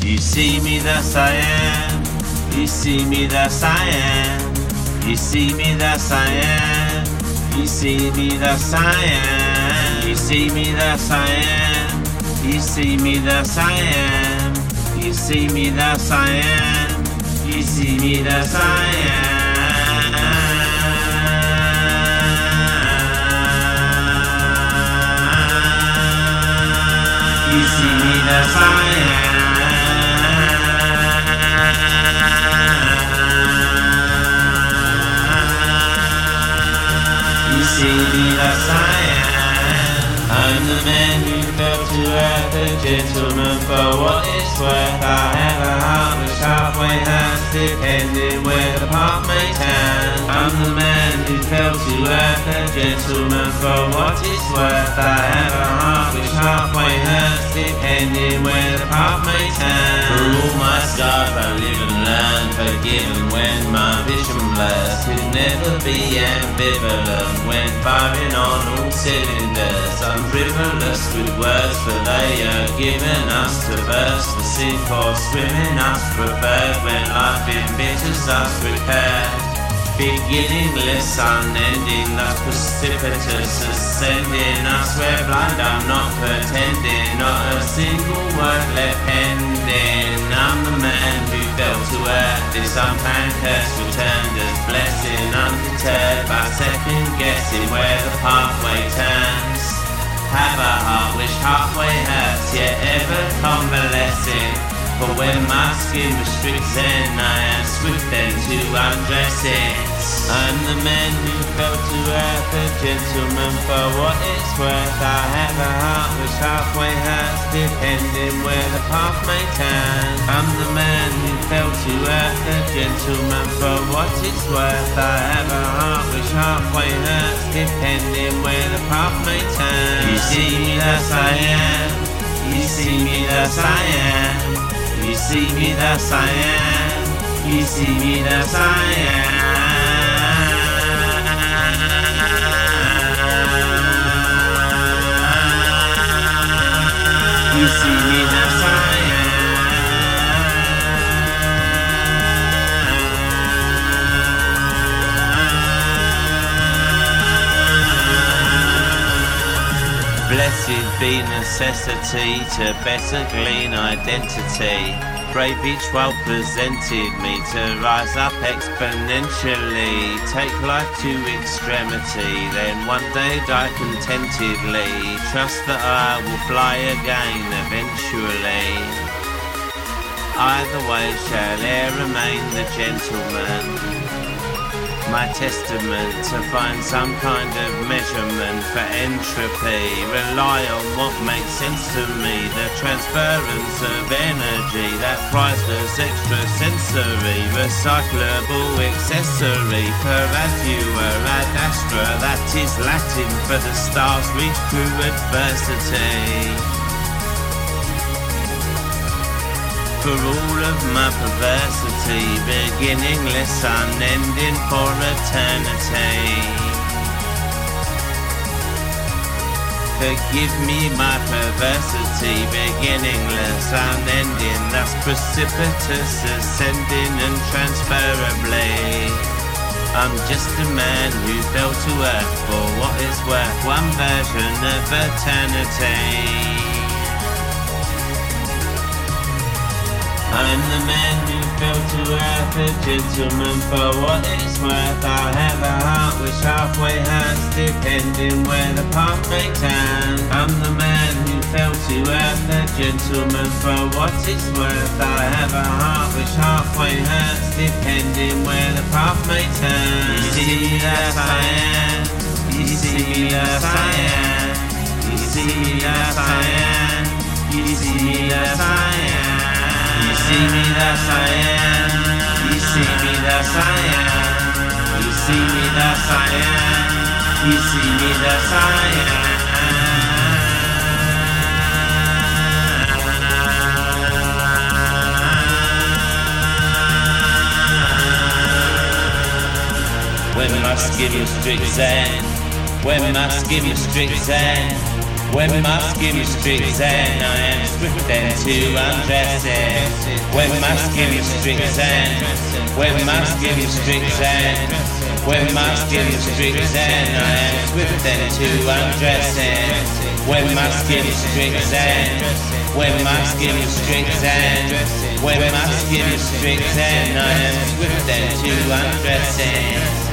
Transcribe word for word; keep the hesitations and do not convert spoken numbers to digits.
You see me, thus I am. You see me, thus I am. You see me, thus I am. You see me, thus I am. You see me, thus I am. You see me, thus I am. You see me, thus I am. You see me, thus I am. You see me, thus I am. You see me, thus I am. I'm the man who fell to earth, a gentleman for what it's worth. I have a heart which halfway hurts, depending where the path may turn. I'm the man who fell to earth, a gentleman for what it's worth. I have a heart which halfway hurts, depending where the path may turn. For all my scars I live and learn, forgiven when my vision blurs. Could never be ambivalent when firing on all cylinders. I'm frivolous with words, for they are given us to burst. For sink or swimming us preferred, when life embitters us prepared. Beginningless, unending, thus precipitous, ascending us where blind. I'm not pretending, not a single word left pending. I'm the man who fell to earth, this unplanned curse returned as blessing, undeterred by second guessing where the pathway turns. Have a heart which halfway hurts, yet ever convalescing. For when my skin restricts, then I am swift then to undress it. I'm the man who fell to earth, a gentleman for what it's worth. I have a heart which halfway hurts, depending where the path may turn. I'm the man who fell to earth, a gentleman for what it's worth. I have a heart which halfway hurts, depending where the path may turn. You see me, thus I am. You see me, thus I am. You see me, thus I am. You see me, thus I am. You see me, thus I am. Blessed be necessity to better glean identity. Brave each while presented me to rise up exponentially. Take life to extremity, then one day die contentedly. Trust that I will fly again eventually. Either way shall e'er remain the gentleman. My testament to find some kind of measurement for entropy. Rely on what makes sense to me, the transference of energy, that priceless extrasensory, recyclable accessory, per adua ad astra, that is Latin for the stars reach through adversity. For all of my perversity, beginningless, unending for eternity. Forgive me my perversity, beginningless, unending, thus precipitous, ascending and transferably. I'm just a man who fell to earth for what it's worth, one version of eternity. I'm the man who fell to earth, a gentleman for what it's worth. I have a heart which halfway hurts, depending where the path may turn. I'm the man who fell to earth, a gentleman for what it's worth. I have a heart which halfway hurts, depending where the path may turn. You see me, thus I am. You see me, thus I am. You see me, thus I am. You see me, thus I am. You see me, thus I am. You see me, thus I am. You see me, thus I am. You see me, thus I am. When must give you strict zen? When must give you strict zen? When my skin is strict zen, I am swift then to undressing. When my skin is strict zen, when my skin is strict zen, when my skin is strict zen, I am swift then to undressing. When my skin is strict zen, when my skin is strict zen, when my skin is strict zen, I am swift then to undressing.